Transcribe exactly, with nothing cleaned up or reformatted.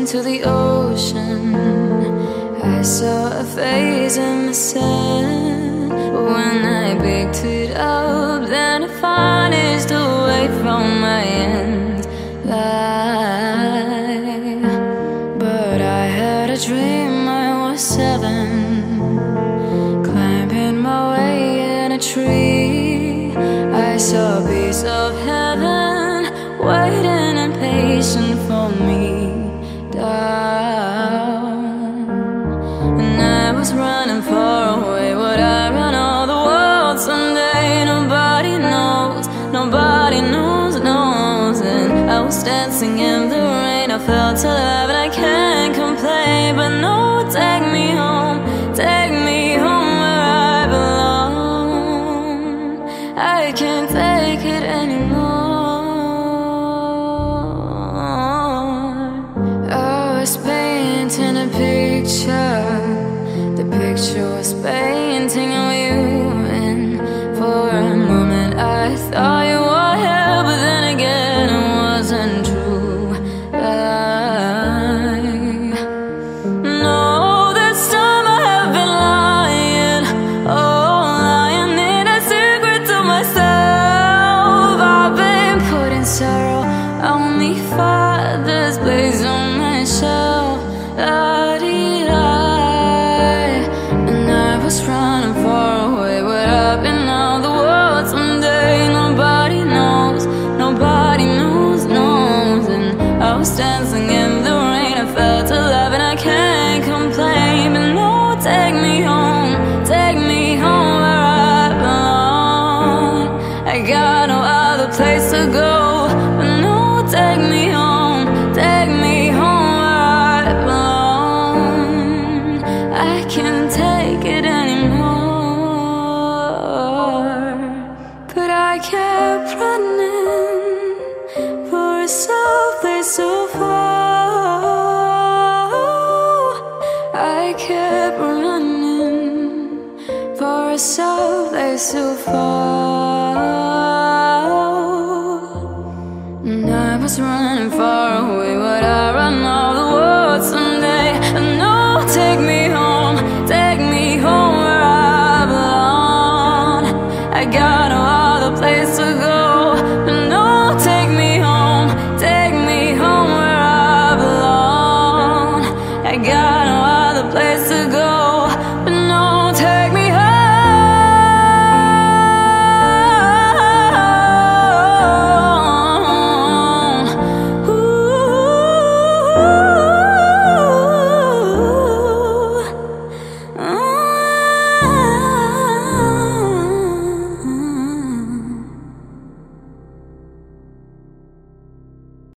to the ocean. I saw a face in the sand. When I picked it up, then it vanished away from my end. Lie. But I had a dream I was seven, climbing my way in a tree. I saw a piece of heaven waiting impatient for me down. And I was running far away. Would I run all the world someday? Nobody knows, nobody knows, knows. And I was dancing in the rain. I felt alive and I can't complain. But no, take me home, take me home where I belong. I can't take it anymore. I was painting a picture. The picture was painting on you. And for a moment I thought you were here, but then again it wasn't true. Lie. No, this time I have been lying. Oh, lying in a secret to myself. I've been putting sorrow on me father's place on my shelf. La-dee-da. And I was running far away. Would I've been all the world someday? Nobody knows, nobody knows, knows. And I was dancing in the rain. I felt alive and I can't complain. But no, take me home, take me home where I belong. I got no other place to go. But no, take me home, take me home where I belong. I can't take it anymore. But I kept running for a soft place so far. I kept running for a soft place so far. And I was running